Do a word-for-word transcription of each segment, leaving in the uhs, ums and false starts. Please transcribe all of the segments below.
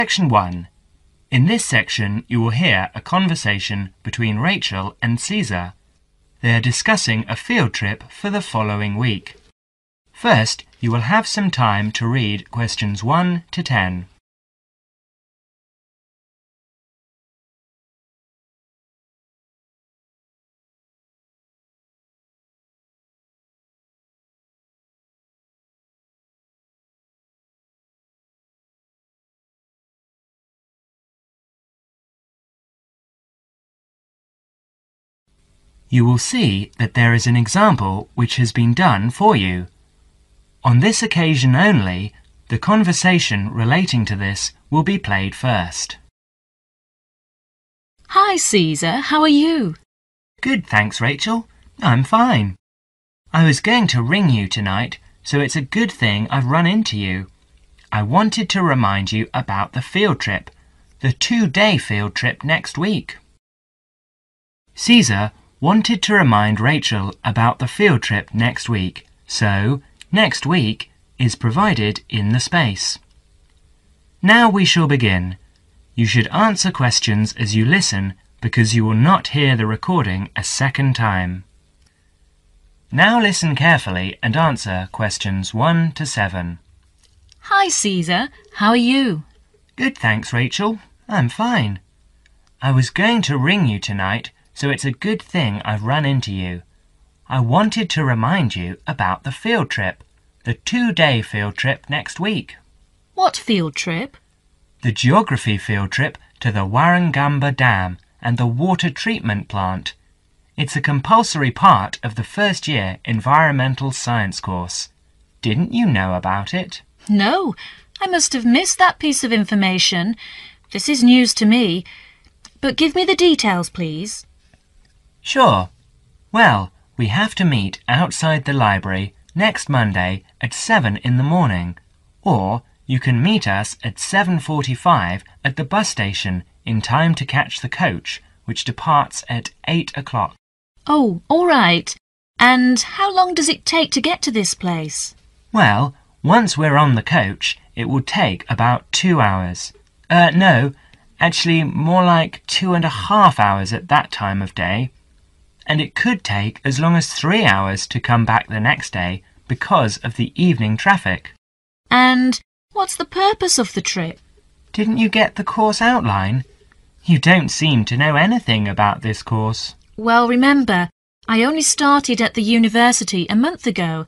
Section one. In this section, you will hear a conversation between Rachel and Caesar. They are discussing a field trip for the following week. First, you will have some time to read questions one to ten. You will see that there is an example which has been done for you. On this occasion only, the conversation relating to this will be played first. Hi, Caesar. How are you? Good, thanks, Rachel. I'm fine. I was going to ring you tonight, so it's a good thing I've run into you. I wanted to remind you about the field trip, the two-day field trip next week. Caesar wanted to remind Rachel about the field trip next week, so next week is provided in the space. Now we shall begin. You should answer questions as you listen because you will not hear the recording a second time. Now listen carefully and answer questions one to seven. Hi, Caesar. How are you? Good, thanks, Rachel. I'm fine. I was going to ring you tonight, so it's a good thing I've run into you. I wanted to remind you about the field trip, the two-day field trip next week. What field trip? The geography field trip to the Warragamba Dam and the water treatment plant. It's a compulsory part of the first year environmental science course. Didn't you know about it? No, I must have missed that piece of information. This is news to me. But give me the details, please. Sure. Well, we have to meet outside the library next Monday at seven in the morning, or you can meet us at seven forty-five at the bus station in time to catch the coach, which departs at eight o'clock. Oh, all right. And how long does it take to get to this place? Well, once we're on the coach, it will take about two hours. Uh, no, actually more like two and a half hours at that time of day. And it could take as long as three hours to come back the next day because of the evening traffic. And what's the purpose of the trip? Didn't you get the course outline? You don't seem to know anything about this course. Well, remember, I only started at the university a month ago,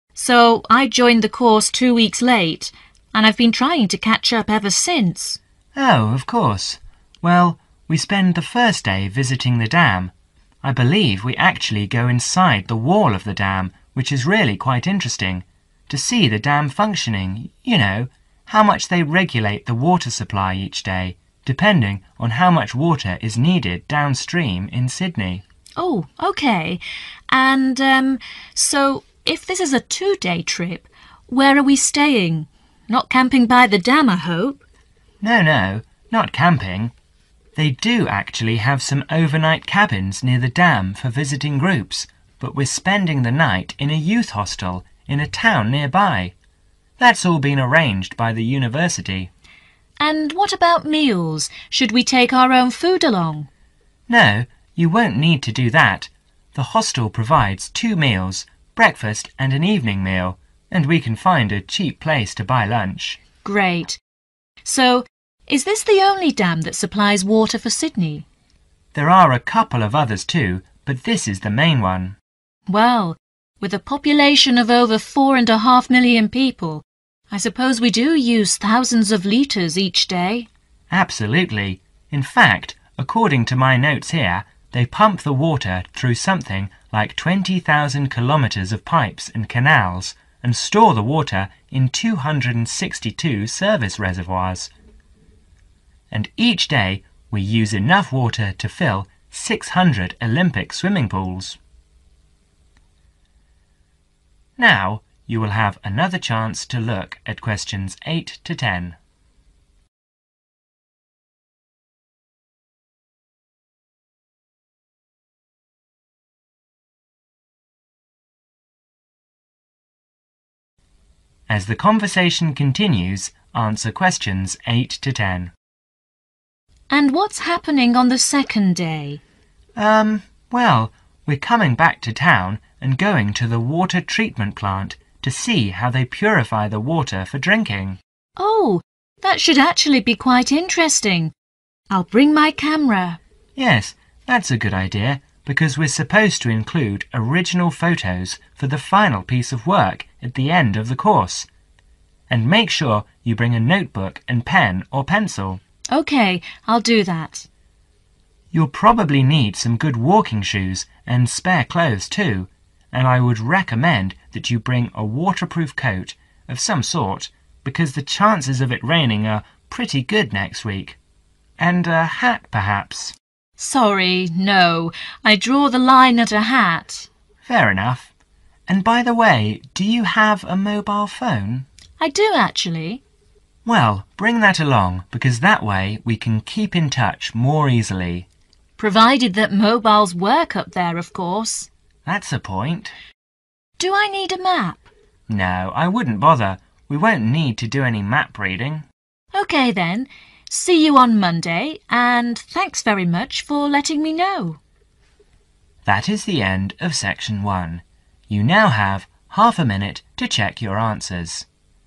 so I joined the course two weeks late, and I've been trying to catch up ever since. Oh, of course. Well, we spend the first day visiting the dam. I believe we actually go inside the wall of the dam, which is really quite interesting, to see the dam functioning, you know, how much they regulate the water supply each day, depending on how much water is needed downstream in Sydney. Oh, okay. And, um, so if this is a two-day trip, where are we staying? Not camping by the dam, I hope? No, no, not camping. They do actually have some overnight cabins near the dam for visiting groups, but we're spending the night in a youth hostel in a town nearby. That's all been arranged by the university. And what about meals? Should we take our own food along? No, you won't need to do that. The hostel provides two meals, breakfast and an evening meal, and we can find a cheap place to buy lunch. Great. So, is this the only dam that supplies water for Sydney? There are a couple of others too, but this is the main one. Well, with a population of over four and a half million people, I suppose we do use thousands of litres each day. Absolutely. In fact, according to my notes here, they pump the water through something like twenty thousand kilometres of pipes and canals and store the water in two hundred sixty-two service reservoirs. And each day we use enough water to fill six hundred Olympic swimming pools. Now you will have another chance to look at questions eight to ten. As the conversation continues, answer questions eight to ten. And what's happening on the second day? Um, well, we're coming back to town and going to the water treatment plant to see how they purify the water for drinking. Oh, that should actually be quite interesting. I'll bring my camera. Yes, that's a good idea, because we're supposed to include original photos for the final piece of work at the end of the course. And make sure you bring a notebook and pen or pencil. OK, I'll do that. You'll probably need some good walking shoes and spare clothes too, and I would recommend that you bring a waterproof coat of some sort, because the chances of it raining are pretty good next week. And a hat, perhaps. Sorry, no. I draw the line at a hat. Fair enough. And by the way, do you have a mobile phone? I do, actually. Well, bring that along, because that way we can keep in touch more easily. Provided that mobiles work up there, of course. That's a point. Do I need a map? No, I wouldn't bother. We won't need to do any map reading. OK then. See you on Monday, and thanks very much for letting me know. That is the end of section one. You now have half a minute to check your answers.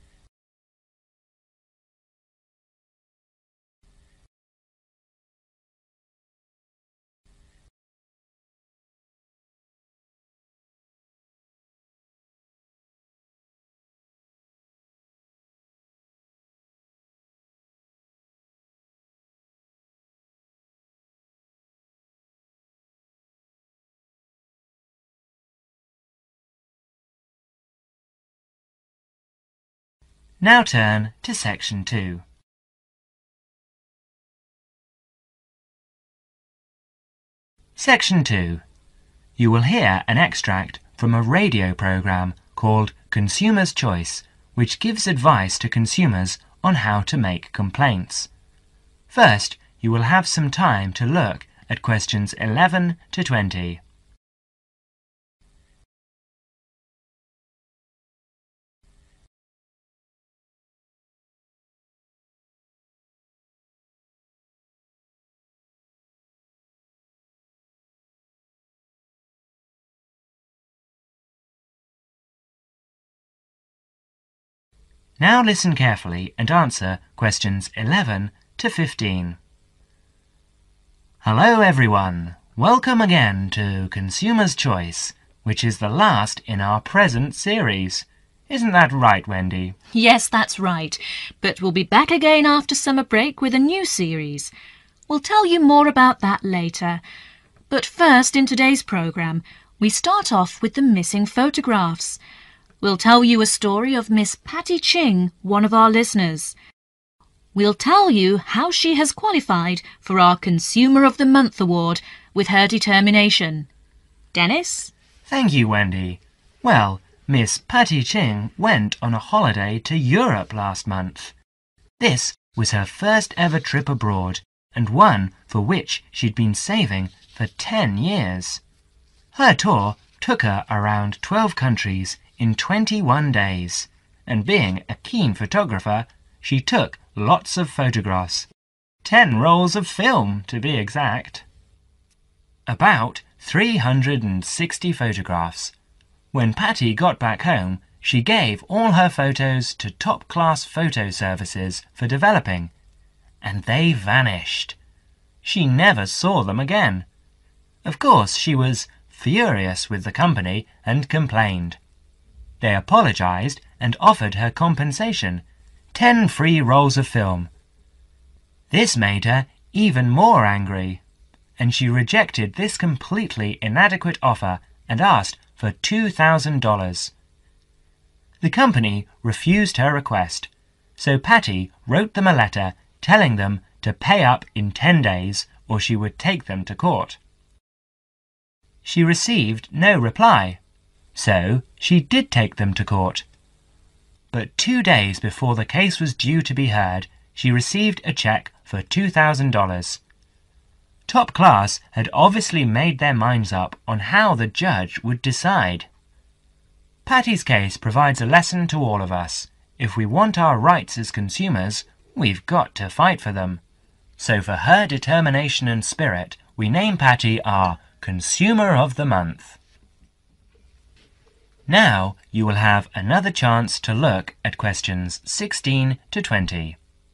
Now turn to section two. Section two. You will hear an extract from a radio program called Consumer's Choice, which gives advice to consumers on how to make complaints. First, you will have some time to look at questions eleven to twenty. Now listen carefully and answer questions eleven to fifteen. Hello everyone! Welcome again to Consumer's Choice, which is the last in our present series. Isn't that right, Wendy? Yes, that's right. But we'll be back again after summer break with a new series. We'll tell you more about that later. But first, in today's programme, we start off with the missing photographs. We'll tell you a story of Miss Patty Ching, one of our listeners. We'll tell you how she has qualified for our Consumer of the Month award with her determination. Dennis? Thank you, Wendy. Well, Miss Patty Ching went on a holiday to Europe last month. This was her first ever trip abroad, and one for which she'd been saving for ten years. Her tour took her around twelve countries in twenty-one days, and being a keen photographer, she took lots of photographs. Ten rolls of film, to be exact. About three hundred sixty photographs. When Patty got back home, she gave all her photos to top-class photo services for developing, and they vanished. She never saw them again. Of course, she was furious with the company and complained. They apologized and offered her compensation, ten free rolls of film. This made her even more angry, and she rejected this completely inadequate offer and asked for two thousand dollars. The company refused her request, so Patty wrote them a letter telling them to pay up in ten days or she would take them to court. She received no reply. So she did take them to court. But two days before the case was due to be heard, she received a check for two thousand dollars. Top Class had obviously made their minds up on how the judge would decide. Patty's case provides a lesson to all of us. if we want our rights as consumers, we've got to fight for them. So for her determination and spirit, we name Patty our Consumer of the Month. Now you will have another chance to look at questions sixteen to twenty.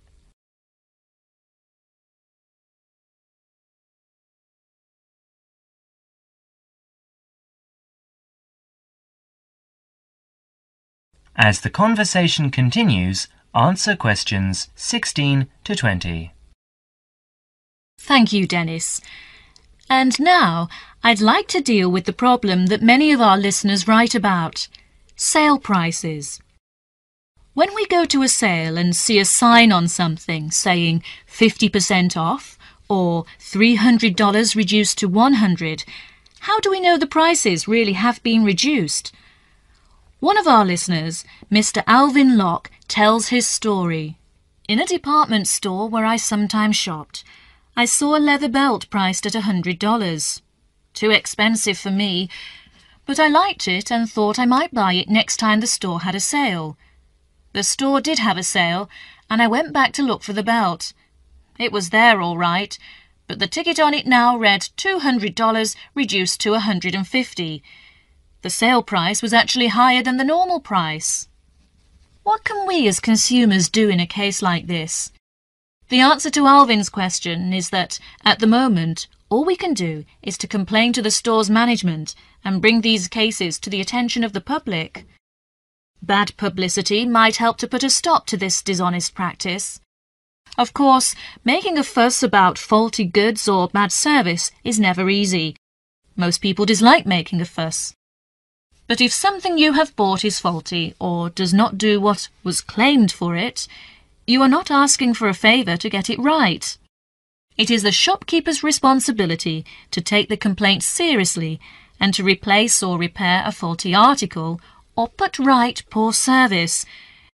As the conversation continues, answer questions sixteen to twenty. Thank you, Dennis. And now I'd like to deal with the problem that many of our listeners write about: sale prices. When we go to a sale and see a sign on something saying fifty percent off or three hundred dollars reduced to one hundred dollars, how do we know the prices really have been reduced? One of our listeners, Mister Alvin Locke, tells his story. In a department store where I sometimes shopped, I saw a leather belt priced at one hundred dollars. Too expensive for me, but I liked it and thought I might buy it next time the store had a sale. The store did have a sale, and I went back to look for the belt. It was there all right, but the ticket on it now read two hundred dollars reduced to one hundred fifty dollars. The sale price was actually higher than the normal price. What can we as consumers do in a case like this? The answer to Alvin's question is that, at the moment, all we can do is to complain to the store's management and bring these cases to the attention of the public. Bad publicity might help to put a stop to this dishonest practice. Of course, making a fuss about faulty goods or bad service is never easy. Most people dislike making a fuss. But if something you have bought is faulty or does not do what was claimed for it, you are not asking for a favour to get it right. It is the shopkeeper's responsibility to take the complaint seriously and to replace or repair a faulty article or put right poor service,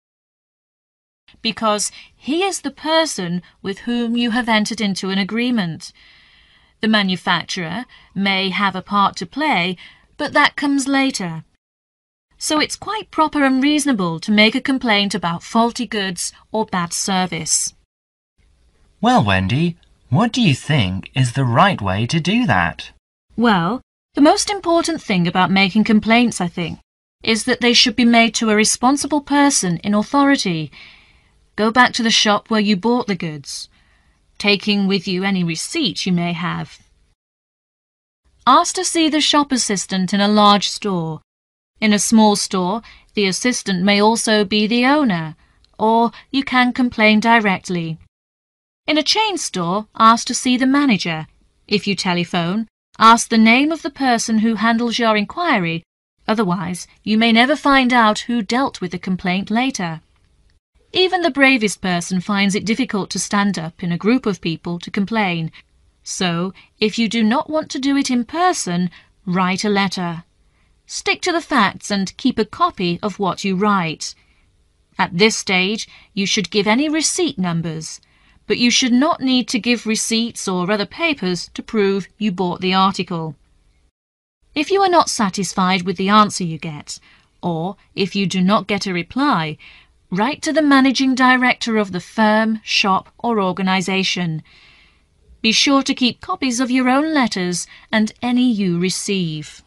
because he is the person with whom you have entered into an agreement. The manufacturer may have a part to play, but that comes later. So it's quite proper and reasonable to make a complaint about faulty goods or bad service. Well, Wendy, what do you think is the right way to do that? Well, the most important thing about making complaints, I think, is that they should be made to a responsible person in authority. Go back to the shop where you bought the goods, taking with you any receipt you may have. Ask to see the shop assistant in a large store. In a small store, the assistant may also be the owner, or you can complain directly. In a chain store, ask to see the manager. If you telephone, ask the name of the person who handles your inquiry, otherwise you may never find out who dealt with the complaint later. Even the bravest person finds it difficult to stand up in a group of people to complain. So, if you do not want to do it in person, write a letter. Stick to the facts and keep a copy of what you write. At this stage, you should give any receipt numbers, but you should not need to give receipts or other papers to prove you bought the article. If you are not satisfied with the answer you get, or if you do not get a reply, write to the managing director of the firm, shop, or organisation. Be sure to keep copies of your own letters and any you receive.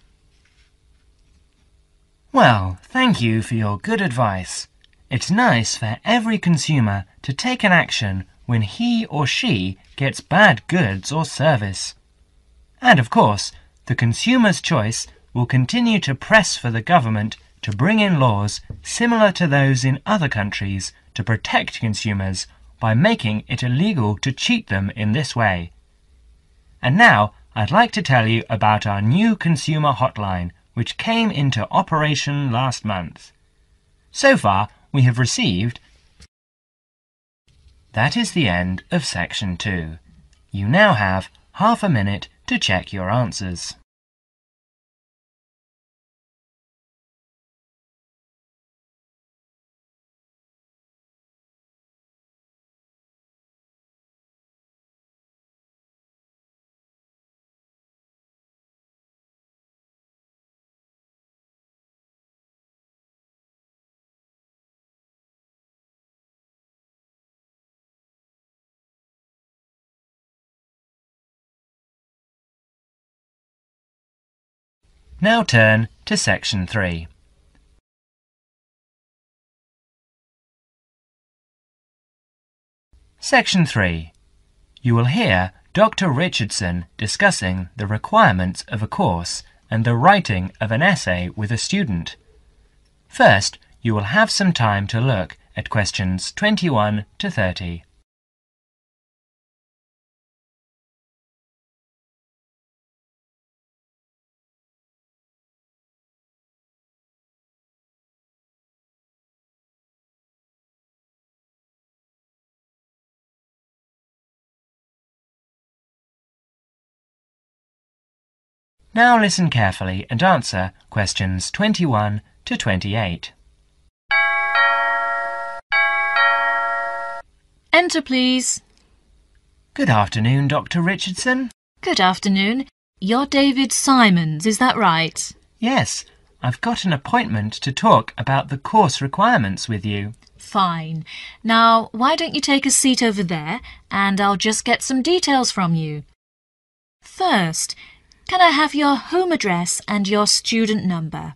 Well, thank you for your good advice. It's nice for every consumer to take an action when he or she gets bad goods or service. And of course, the consumer's choice will continue to press for the government to bring in laws similar to those in other countries to protect consumers by making it illegal to cheat them in this way. And now I'd like to tell you about our new consumer hotline, which came into operation last month. So far, we have received... That is the end of section two. You now have half a minute to check your answers. Now turn to Section three. Section three. You will hear Doctor Richardson discussing the requirements of a course and the writing of an essay with a student. First, you will have some time to look at questions twenty-one to thirty. Now listen carefully and answer questions twenty-one to twenty-eight. Enter, please. Good afternoon, Doctor Richardson. Good afternoon. You're David Simons, is that right? Yes, I've got an appointment to talk about the course requirements with you. Fine. Now, why don't you take a seat over there and I'll just get some details from you. First, can I have your home address and your student number?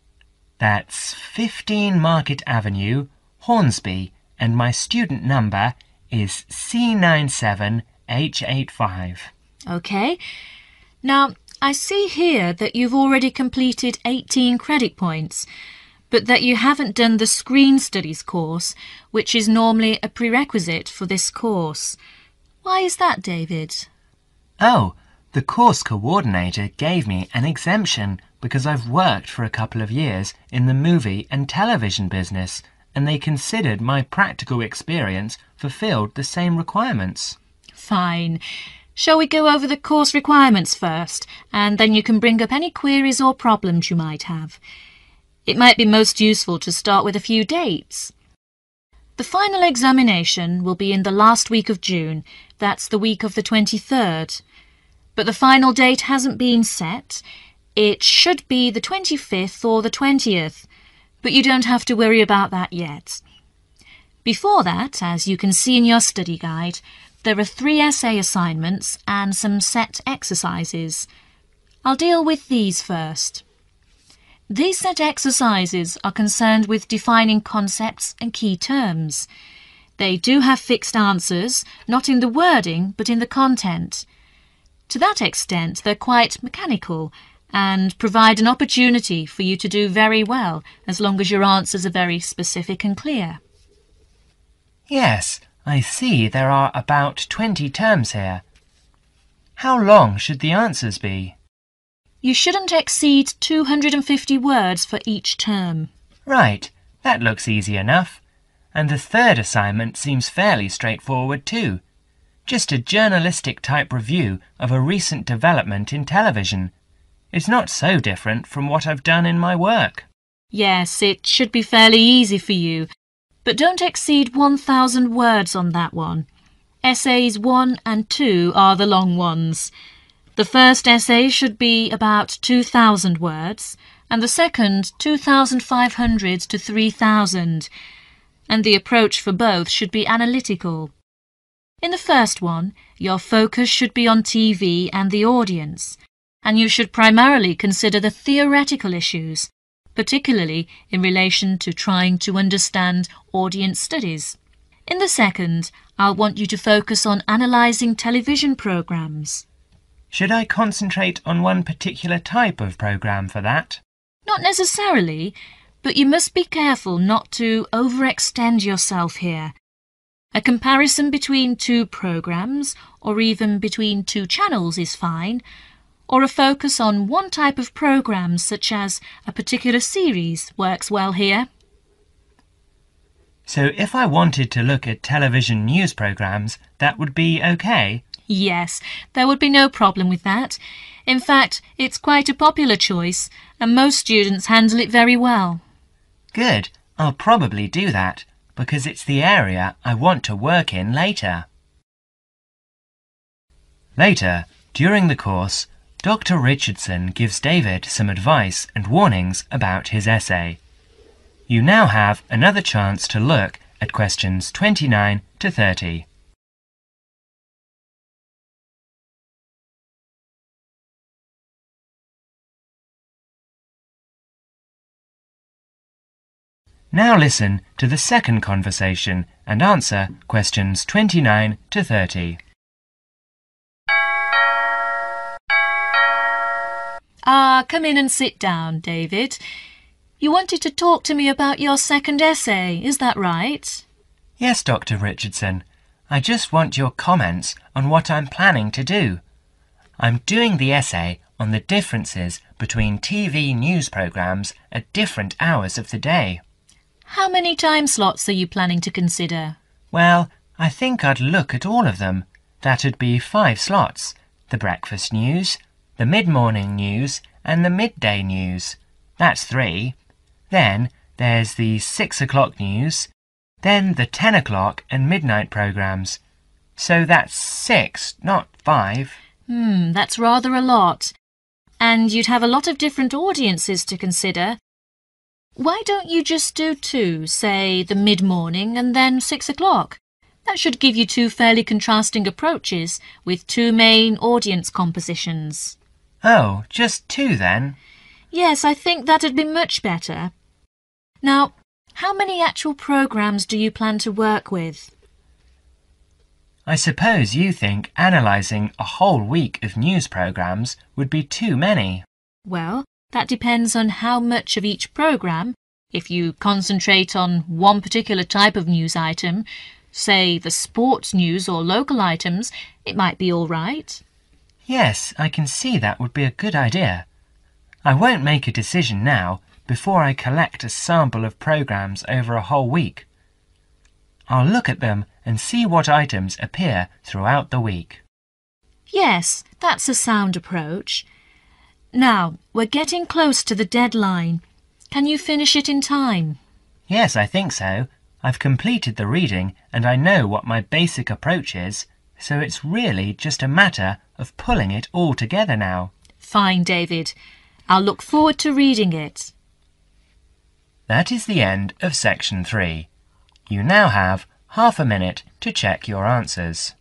That's fifteen Market Avenue, Hornsby, and my student number is C nine seven H eight five. OK. Now, I see here that you've already completed eighteen credit points, but that you haven't done the Screen Studies course, which is normally a prerequisite for this course. Why is that, David? Oh, the course coordinator gave me an exemption because I've worked for a couple of years in the movie and television business, and they considered my practical experience fulfilled the same requirements. Fine. Shall we go over the course requirements first, and then you can bring up any queries or problems you might have? It might be most useful to start with a few dates. The final examination will be in the last week of June. That's the week of the twenty-third. But the final date hasn't been set. It should be the twenty-fifth or the twentieth, but you don't have to worry about that yet. Before that, as you can see in your study guide, there are three essay assignments and some set exercises. I'll deal with these first. These set exercises are concerned with defining concepts and key terms. They do have fixed answers, not in the wording, but in the content. To that extent, they're quite mechanical and provide an opportunity for you to do very well, as long as your answers are very specific and clear. Yes, I see there are about twenty terms here. How long should the answers be? You shouldn't exceed two hundred fifty words for each term. Right, that looks easy enough. And the third assignment seems fairly straightforward too. Just a journalistic type review of a recent development in television. It's not so different from what I've done in my work. Yes, it should be fairly easy for you, but don't exceed one thousand words on that one. Essays one and two are the long ones. The first essay should be about two thousand words, and the second two thousand five hundred to three thousand, and the approach for both should be analytical. In the first one, your focus should be on T V and the audience, and you should primarily consider the theoretical issues, particularly in relation to trying to understand audience studies. In the second, I'll want you to focus on analysing television programmes. Should I concentrate on one particular type of programme for that? Not necessarily, but you must be careful not to overextend yourself here. A comparison between two programmes, or even between two channels is fine, or a focus on one type of programme such as a particular series works well here. So if I wanted to look at television news programmes, that would be okay? Yes, there would be no problem with that. In fact, it's quite a popular choice, and most students handle it very well. Good, I'll probably do that, because it's the area I want to work in later. Later, during the course, Doctor Richardson gives David some advice and warnings about his essay. You now have another chance to look at questions twenty-nine to thirty. Now listen to the second conversation and answer questions twenty-nine to thirty. Ah, come in and sit down, David. You wanted to talk to me about your second essay, is that right? Yes, Doctor Richardson. I just want your comments on what I'm planning to do. I'm doing the essay on the differences between T V news programmes at different hours of the day. How many time slots are you planning to consider? Well, I think I'd look at all of them. That'd be five slots. The breakfast news, the mid-morning news and the midday news. That's three. Then there's the six o'clock news, then the ten o'clock and midnight programmes. So that's six, not five. Hmm, that's rather a lot. And you'd have a lot of different audiences to consider. Why don't you just do two, say the mid-morning and then six o'clock? That should give you two fairly contrasting approaches with two main audience compositions. Oh, just two then? Yes, I think that'd be much better. Now, how many actual programmes do you plan to work with? I suppose you think analysing a whole week of news programmes would be too many. Well, that depends on how much of each programme. If you concentrate on one particular type of news item, say the sports news or local items, it might be all right. Yes, I can see that would be a good idea. I won't make a decision now before I collect a sample of programmes over a whole week. I'll look at them and see what items appear throughout the week. Yes, that's a sound approach. Now, we're getting close to the deadline. Can you finish it in time? Yes, I think so. I've completed the reading and I know what my basic approach is, so it's really just a matter of pulling it all together now. Fine, David. I'll look forward to reading it. That is the end of section three. You now have half a minute to check your answers.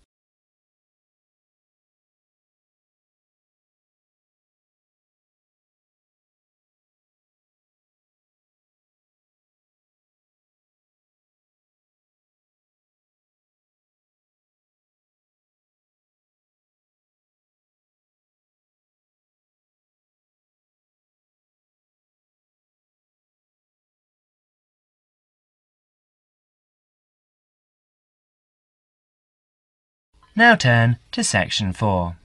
Now turn to section four.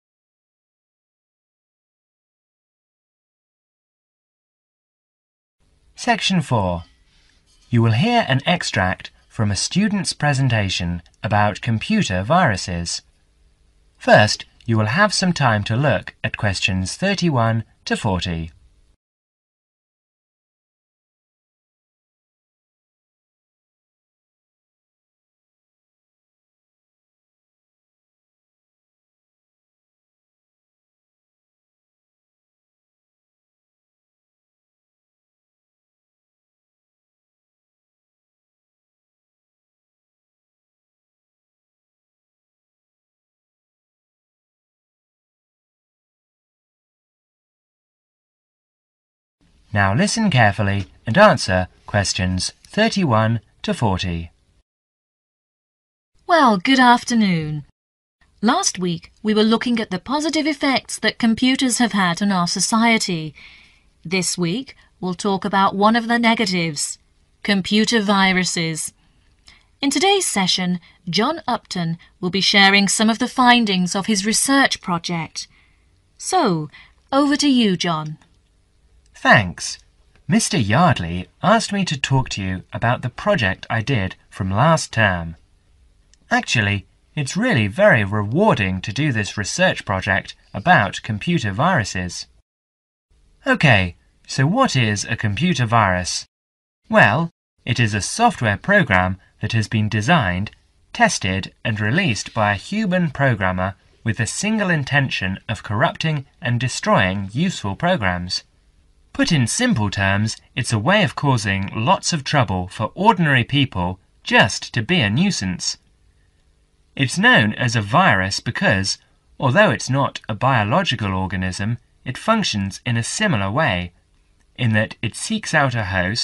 Section four. You will hear an extract from a student's presentation about computer viruses. First, you will have some time to look at questions thirty-one to forty. Now listen carefully and answer questions thirty-one to forty. Well, good afternoon. Last week we were looking at the positive effects that computers have had on our society. This week we'll talk about one of the negatives, computer viruses. In today's session, John Upton will be sharing some of the findings of his research project. So, over to you, John. Thanks. Mister Yardley asked me to talk to you about the project I did from last term. Actually, it's really very rewarding to do this research project about computer viruses. OK, so what is a computer virus? Well, it is a software program that has been designed, tested and released by a human programmer with the single intention of corrupting and destroying useful programs. Put in simple terms, it's a way of causing lots of trouble for ordinary people just to be a nuisance. It's known as a virus because, although it's not a biological organism, it functions in a similar way, in that it seeks out a host,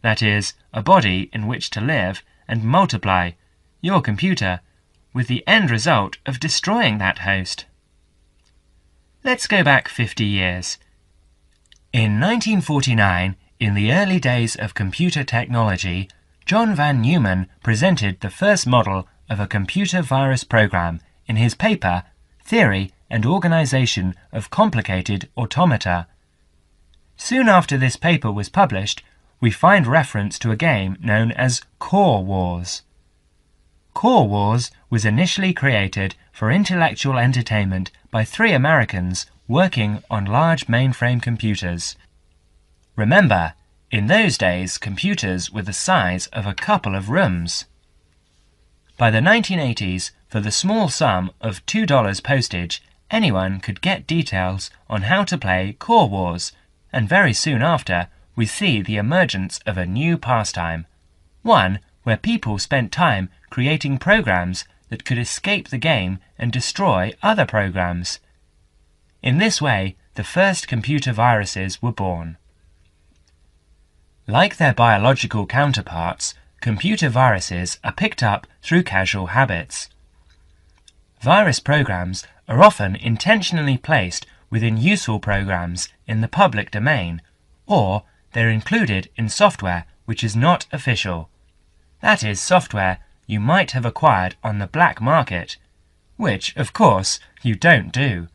that is, a body in which to live and multiply, your computer, with the end result of destroying that host. Let's go back fifty years. In nineteen forty-nine, in the early days of computer technology, John van Neumann presented the first model of a computer virus program in his paper Theory and Organization of Complicated Automata. Soon after this paper was published, we find reference to a game known as Core Wars. Core Wars was initially created for intellectual entertainment by three Americans working on large mainframe computers. Remember, in those days computers were the size of a couple of rooms. By the nineteen eighties, for the small sum of two dollars postage, anyone could get details on how to play Core Wars, and very soon after, we see the emergence of a new pastime, one where people spent time creating programs that could escape the game and destroy other programs. In this way, the first computer viruses were born. Like their biological counterparts, computer viruses are picked up through casual habits. Virus programs are often intentionally placed within useful programs in the public domain, or they're included in software which is not official. That is, software you might have acquired on the black market, which, of course, you don't do.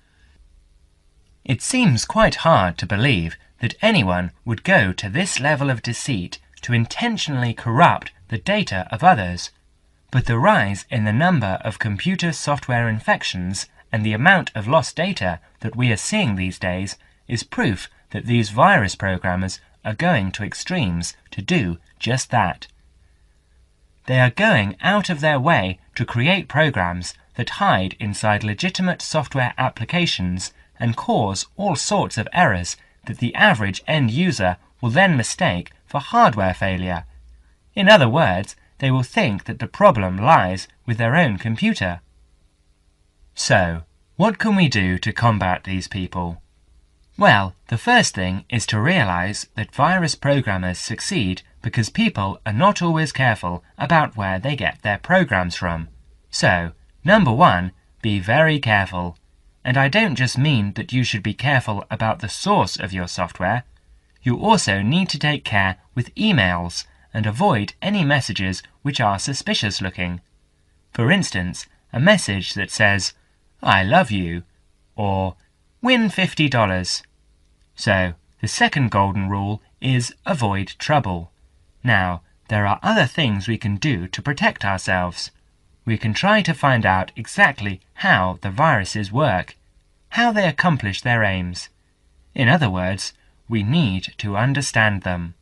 It seems quite hard to believe that anyone would go to this level of deceit to intentionally corrupt the data of others, but the rise in the number of computer software infections and the amount of lost data that we are seeing these days is proof that these virus programmers are going to extremes to do just that. They are going out of their way to create programs that hide inside legitimate software applications and cause all sorts of errors that the average end user will then mistake for hardware failure. In other words, they will think that the problem lies with their own computer. So, what can we do to combat these people? Well, the first thing is to realize that virus programmers succeed because people are not always careful about where they get their programs from. So, number one, be very careful. And I don't just mean that you should be careful about the source of your software. You also need to take care with emails and avoid any messages which are suspicious looking. For instance, a message that says, "I love you," or "Win fifty dollars. So, the second golden rule is avoid trouble. Now, there are other things we can do to protect ourselves. We can try to find out exactly how the viruses work, how they accomplish their aims. In other words, we need to understand them.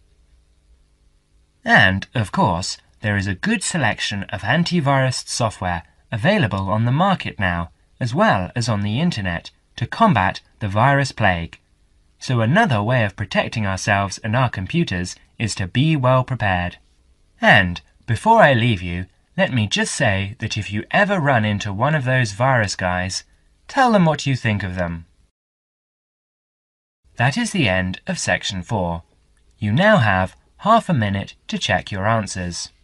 And, of course, there is a good selection of antivirus software available on the market now, as well as on the internet, to combat the virus plague. So another way of protecting ourselves and our computers is to be well prepared. And, before I leave you, let me just say that if you ever run into one of those virus guys, tell them what you think of them. That is the end of section four. You now have half a minute to check your answers.